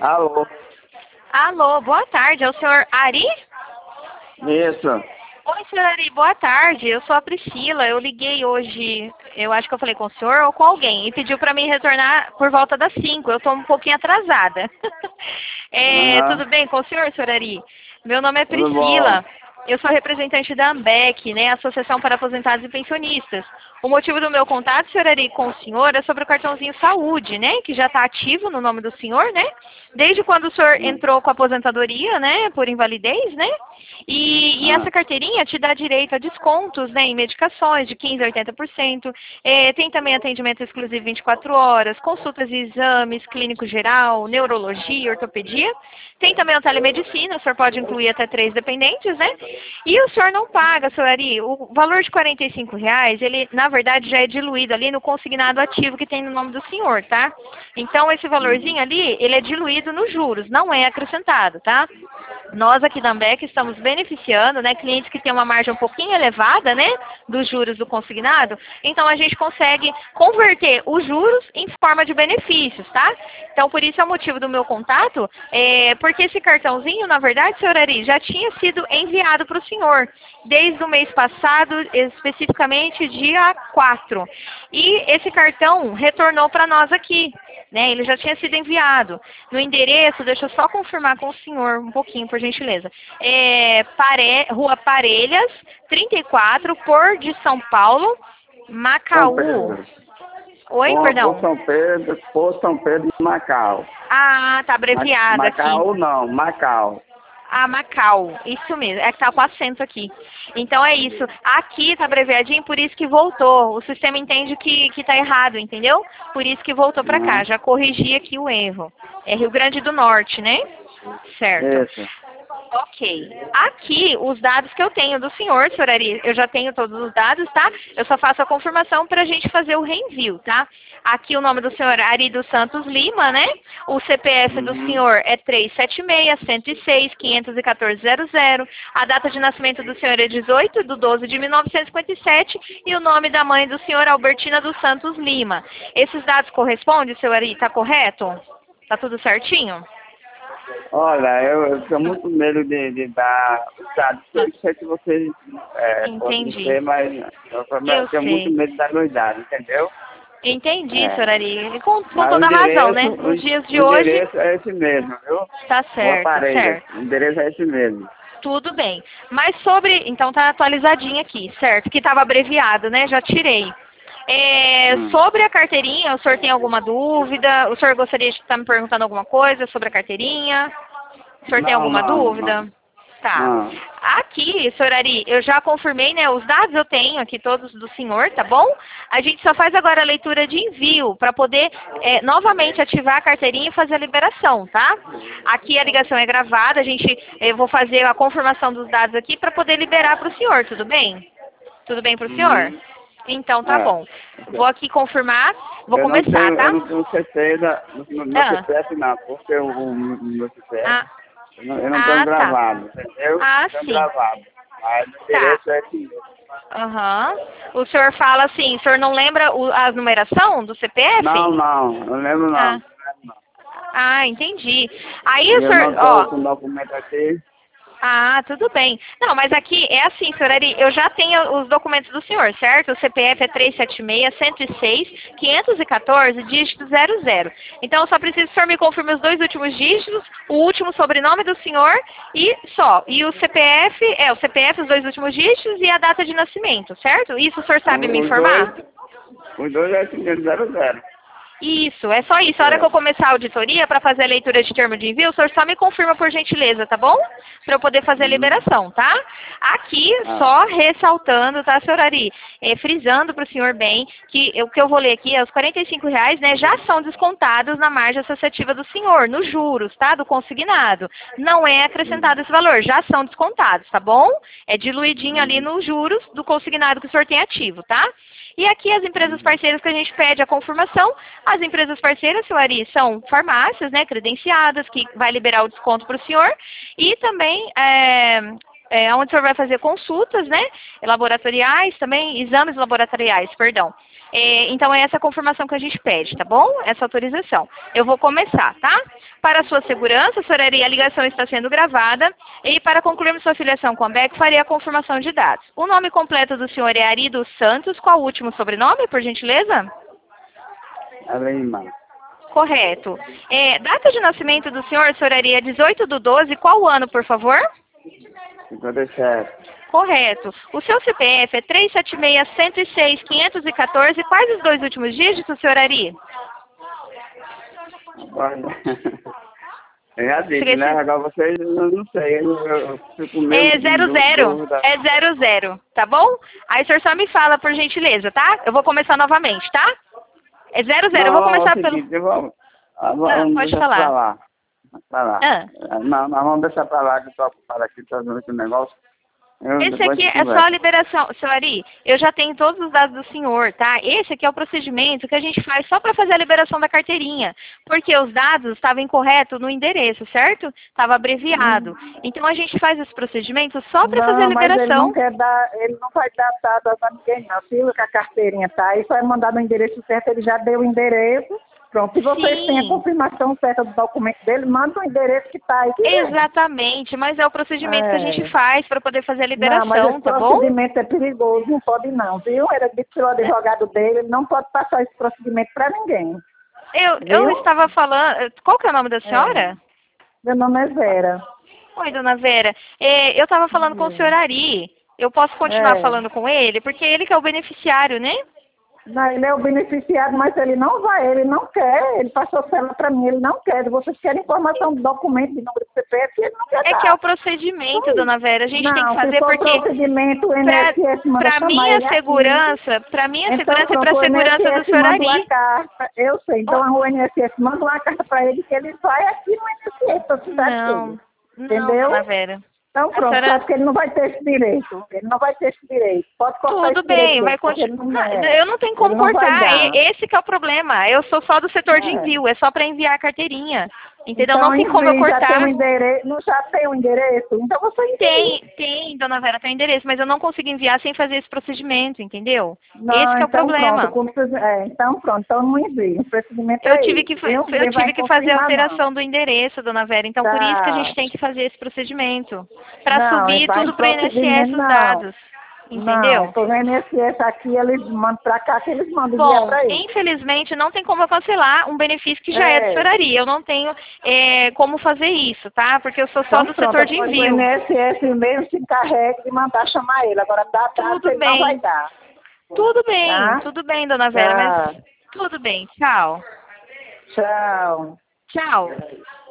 Alô? Alô, boa tarde. É o senhor Ari? Isso. Oi, senhor Ari, boa tarde. Eu sou a Priscila. Eu liguei hoje, eu acho que eu falei com o senhor ou com alguém, e pediu para mim retornar por volta das 5. Eu estou um pouquinho atrasada. Aham. Tudo bem com o senhor Ari? Meu nome é Tudo bom? Priscila. Eu sou representante da AMBEC, né, Associação para Aposentados e Pensionistas. O motivo do meu contato, senhor Ari, com o senhor é sobre o cartãozinho saúde, né, que já está ativo no nome do senhor, né, desde quando o senhor Hum. entrou com a aposentadoria, né, por invalidez, né, e Ah, essa carteirinha te dá direito a descontos, né, em medicações de 15% a 80%. Tem também atendimento exclusivo 24 horas, consultas e exames, clínico geral, neurologia, ortopedia. Tem também a telemedicina, o senhor pode incluir até 3 dependentes, né? E o senhor não paga, senhor Ari, o valor de R$ 45, ele na verdade já é diluído ali no consignado ativo que tem no nome do senhor, tá? Então esse uhum. valorzinho ali, ele é diluído nos juros, não é acrescentado, tá? Nós aqui da Ambec estamos beneficiando, né, clientes que têm uma margem um pouquinho elevada, né, dos juros do consignado, então a gente consegue converter os juros em forma de benefícios, tá? Então por isso é o motivo do meu contato, porque esse cartãozinho, na verdade, senhor Ari, já tinha sido enviado para o senhor, desde o mês passado, especificamente dia 4. E esse cartão retornou para nós aqui, né? Ele já tinha sido enviado. No endereço, deixa eu só confirmar com o senhor um pouquinho, por gentileza. Rua Parelhas, 34, Por de São Paulo, São Macaú. Pedro. Oi, perdão. Por São Pedro de Macau. Ah, tá abreviado aqui. Macau não, Macau. Ah, Macau, isso mesmo, é que tá com acento aqui. Então é isso. Aqui tá abreviadinho, por isso que voltou. O sistema entende que tá errado, entendeu? Por isso que voltou pra cá. Aham. Já corrigi aqui o erro. É Rio Grande do Norte, né? Certo. Isso. Ok. Aqui, os dados que eu tenho do senhor Ari, eu já tenho todos os dados, tá? Eu só faço a confirmação para a gente fazer o reenvio, tá? Aqui o nome do senhor Ari dos Santos Lima, né? O CPF do Uhum. senhor é 376-106-514-00. A data de nascimento do senhor é 18/12/1957 e o nome da mãe do senhor Albertina dos Santos Lima. Esses dados correspondem, senhor Ari? Tá correto? Tá tudo certinho? Olha, eu tenho muito medo de dar os dados. Eu sei que vocês podem Entendi. ser, mas eu Eu tenho muito sei. medo de dar meus dados, entendeu? Entendi, É. senhor Ari. Com Mas toda a razão, né? Nos dias o de hoje, endereço é esse mesmo, viu? tá Boa certo, Parelha. certo. O endereço é esse mesmo. Tudo bem. Mas sobre. Então tá atualizadinho aqui, certo? Que estava abreviado, né? Já tirei. Hum. Sobre a carteirinha, o senhor tem alguma dúvida? O senhor gostaria de estar me perguntando alguma coisa sobre a carteirinha? O senhor tem Não, alguma não, não. dúvida? Tá. Não. Aqui, senhor Ari, eu já confirmei, né? Os dados eu tenho aqui todos do senhor, tá bom? A gente só faz agora a leitura de envio para poder novamente ativar a carteirinha e fazer a liberação, tá? Aqui a ligação é gravada, eu vou fazer a confirmação dos dados aqui para poder liberar para o senhor, tudo bem? Tudo bem para o senhor? Uhum. Então tá É. bom. Vou aqui confirmar, vou Eu não começar, tenho, eu tá? não tenho certeza no meu Ah, CPF não, porque o meu CPF ah, eu não tenho tá. gravado, entendeu? Ah, Não tenho sim. gravado. Mas o Tá. endereço é esse mesmo. Aham. O senhor fala assim, o senhor não lembra a numeração do Não, CPF? não, não lembro não. Ah, Não lembro não. Entendi. Aí E o eu senhor, não estou ó, com o documento aqui. tudo bem. Não, mas aqui é assim, senhor Ari, eu já tenho os documentos do senhor, certo? O CPF é 376-106-514, dígito 00. Então, eu só preciso que o senhor me confirme os dois últimos dígitos, o último sobrenome do senhor e só. E o CPF, os dois últimos dígitos e a data de nascimento, certo? Isso o senhor sabe me Os informar? dois é 500. Isso, é só isso. A hora que eu É. começar a auditoria para fazer a leitura de termo de envio, o senhor só me confirma por gentileza, tá bom? Para eu poder fazer a Uhum. liberação, tá? Aqui, Ah. só ressaltando, tá, senhor Ari? Frisando para o senhor bem que o que eu vou ler aqui é os R$ 45, né, já são descontados na margem associativa do senhor, nos juros, tá? Do consignado. Não é acrescentado esse valor, já são descontados, tá bom? É diluidinho ali Uhum. nos juros do consignado que o senhor tem ativo, tá? E aqui as empresas Uhum. parceiras que a gente pede a confirmação, as empresas parceiras, senhor Ari, são farmácias, né, credenciadas, que vai liberar o desconto para o senhor, e também onde o senhor vai fazer consultas, né, laboratoriais também, exames laboratoriais, perdão. Então é essa confirmação que a gente pede, tá bom? Essa autorização. Eu vou começar, tá? Para a sua segurança, a senhoria, a ligação está sendo gravada e para concluirmos sua filiação com a BEC, farei a confirmação de dados. O nome completo do senhor é Ari dos Santos, qual o último sobrenome, por gentileza? Lima. Correto. Data de nascimento do senhor, senhoria, 18/12, qual o ano, por favor? 57. Correto. O seu CPF é 376-106-514. Quais os dois últimos dígitos, senhor Ari? Olha, eu já disse, né? Agora vocês, eu não sei, eu fico meio... É 00. É 00, tá bom? Aí o senhor só me fala, por gentileza, tá? Eu vou começar novamente, tá? É 00. Não, Eu vou começar seguinte, pelo... vamos pode deixar falar. pra lá. Pra lá. Ah. Não, vamos deixar pra lá, que eu tô ocupado aqui, tô fazendo esse negócio. Esse aqui é só a liberação. Seu Ari, eu já tenho todos os dados do senhor, tá? Esse aqui é o procedimento que a gente faz só para fazer a liberação da carteirinha. Porque os dados estavam incorretos no endereço, certo? Estava abreviado. Então a gente faz esse procedimento só para fazer a liberação. Mas ele não vai dar dados a ninguém, não. Se a carteirinha tá aí, só é mandar no endereço certo, ele já deu o endereço. Pronto, se vocês Sim. têm a confirmação certa do documento dele, manda o endereço que está aí. Exatamente, mas é o procedimento que a gente faz para poder fazer a liberação, não, mas esse tá bom? procedimento é perigoso, não pode não, viu? Era dito pelo advogado dele, ele não pode passar esse procedimento para ninguém. Eu estava falando... Qual que é o nome da senhora? Meu nome é Vera. Oi, dona Vera. Eu estava falando com o senhor Ari. Eu posso continuar falando com ele? Porque ele que é o beneficiário, né? Não, ele é o beneficiário, mas ele não vai, ele não quer, ele passou cela para mim, ele não quer. Vocês querem informação do documento, de número de CPF, ele não quer dar. Que é o procedimento, dona Vera, a gente tem que fazer porque procedimento, o INSS manda para minha segurança, para minha segurança e para a segurança do senhor Ari. Eu sei, então o INSS manda uma carta para ele que ele vai aqui no INSS para cidade dele. Entendeu? Dona Vera. Então pronto, senhora... porque ele não vai ter esse direito. Ele não vai ter esse direito. Pode cortar Tudo esse bem, direito, vai continuar. Eu não tenho como Ele não vai cortar. dar. Esse que é o problema. Eu sou só do setor de envio, é só para enviar a carteirinha. Entendeu? Então, não tem como eu cortar. Já tem um endereço? Então você envia. Tem, dona Vera, tem o endereço, mas eu não consigo enviar sem fazer esse procedimento, entendeu? Não, esse que é o problema. Então pronto, então não envia. O procedimento eu tive que fazer a alteração do endereço, dona Vera, então por isso que a gente tem que fazer esse procedimento. Para subir tudo para o INSS os dados. Entendeu? Não, o INSS aqui, eles mandam para cá, que eles mandam Bom, para ele. infelizmente não tem como eu cancelar um benefício que já é de senhoria. Eu não tenho como fazer isso, tá? Porque eu sou só do setor de envio. O INSS mesmo se encarrega de mandar chamar ele. Agora dá tudo ele bem. Não vai dar. Tudo bem, dona Vera, mas tudo bem. Tchau. Tchau. Tchau.